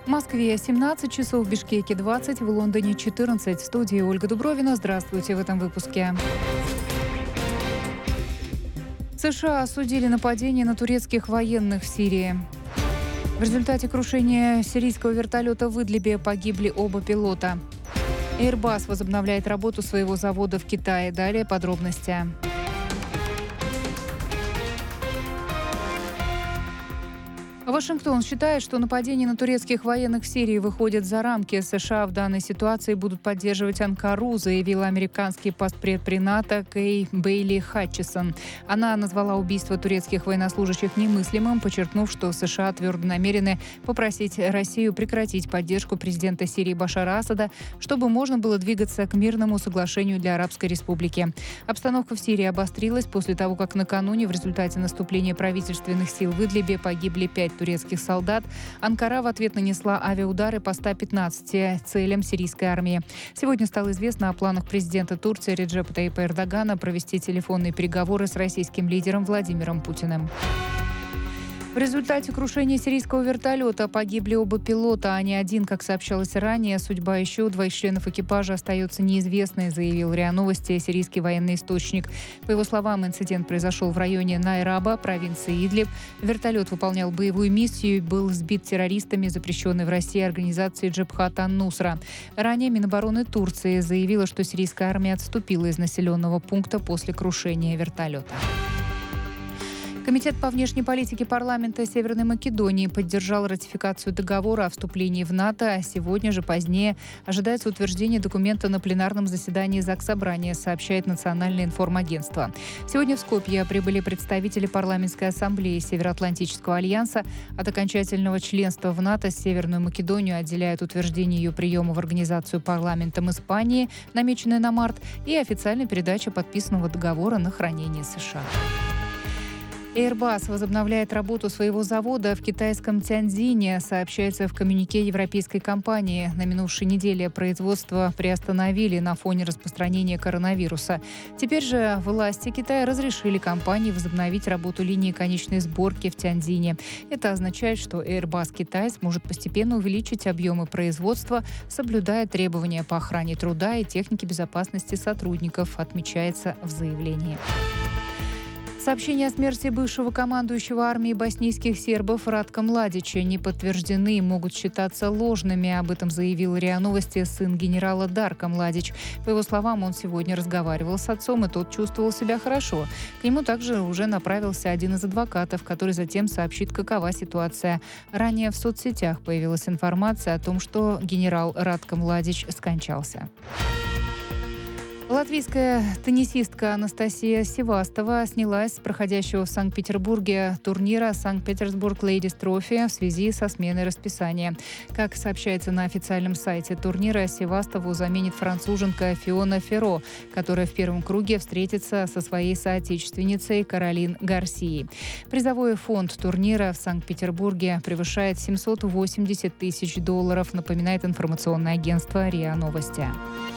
В Москве 17 часов, в Бишкеке 20, в Лондоне 14. В студии Ольга Дубровина. Здравствуйте в этом выпуске. США осудили нападение на турецких военных в Сирии. В результате крушения сирийского вертолета в Идлибе погибли оба пилота. Airbus возобновляет работу своего завода в Китае. Далее подробности. Вашингтон считает, что нападение на турецких военных в Сирии выходит за рамки. США в данной ситуации будут поддерживать Анкару, заявила американский постпред при НАТО Кей Бейли Хатчисон. Она назвала убийство турецких военнослужащих немыслимым, подчеркнув, что США твердо намерены попросить Россию прекратить поддержку президента Сирии Башара Асада, чтобы можно было двигаться к мирному соглашению для Арабской Республики. Обстановка в Сирии обострилась после того, как накануне в результате наступления правительственных сил в Идлибе погибли 5 турецких солдат. Анкара в ответ нанесла авиаудары по 115 целям сирийской армии. Сегодня стало известно о планах президента Турции Реджепа Тайипа Эрдогана провести телефонные переговоры с российским лидером Владимиром Путиным. В результате крушения сирийского вертолета погибли оба пилота, а не один, как сообщалось ранее. Судьба еще двоих членов экипажа остается неизвестной, заявил РИА Новости сирийский военный источник. По его словам, инцидент произошел в районе Найраба, провинции Идлиб. Вертолет выполнял боевую миссию и был сбит террористами, запрещенной в России организацией Джабхат ан-Нусра. Ранее Минобороны Турции заявила, что сирийская армия отступила из населенного пункта после крушения вертолета. Комитет по внешней политике парламента Северной Македонии поддержал ратификацию договора о вступлении в НАТО. Сегодня же позднее ожидается утверждение документа на пленарном заседании Заксобрания, сообщает Национальное информагентство. Сегодня в Скопье прибыли представители парламентской ассамблеи Североатлантического альянса. От окончательного членства в НАТО Северную Македонию отделяют утверждение ее приема в организацию парламентом Испании, намеченное на март, и официальная передача подписанного договора на хранение США. Airbus возобновляет работу своего завода в китайском Тяньцзине, сообщается в коммюнике европейской компании. На минувшей неделе производство приостановили на фоне распространения коронавируса. Теперь же власти Китая разрешили компании возобновить работу линии конечной сборки в Тяньцзине. Это означает, что Airbus Китай сможет постепенно увеличить объемы производства, соблюдая требования по охране труда и технике безопасности сотрудников, отмечается в заявлении. Сообщения о смерти бывшего командующего армией боснийских сербов Ратка Младича не подтверждены и могут считаться ложными. Об этом заявил РИА Новости сын генерала Дарко Младич. По его словам, он сегодня разговаривал с отцом, и тот чувствовал себя хорошо. К нему также уже направился один из адвокатов, который затем сообщит, какова ситуация. Ранее в соцсетях появилась информация о том, что генерал Ратко Младич скончался. Латвийская теннисистка Анастасия Севастова снялась с проходящего в Санкт-Петербурге турнира «Санкт-Петербург Лейдис Трофи» в связи со сменой расписания. Как сообщается на официальном сайте турнира, Севастову заменит француженка Фиона Ферро, которая в первом круге встретится со своей соотечественницей Каролин Гарсией. Призовой фонд турнира в Санкт-Петербурге превышает $780 тысяч, напоминает информационное агентство РИА Новости.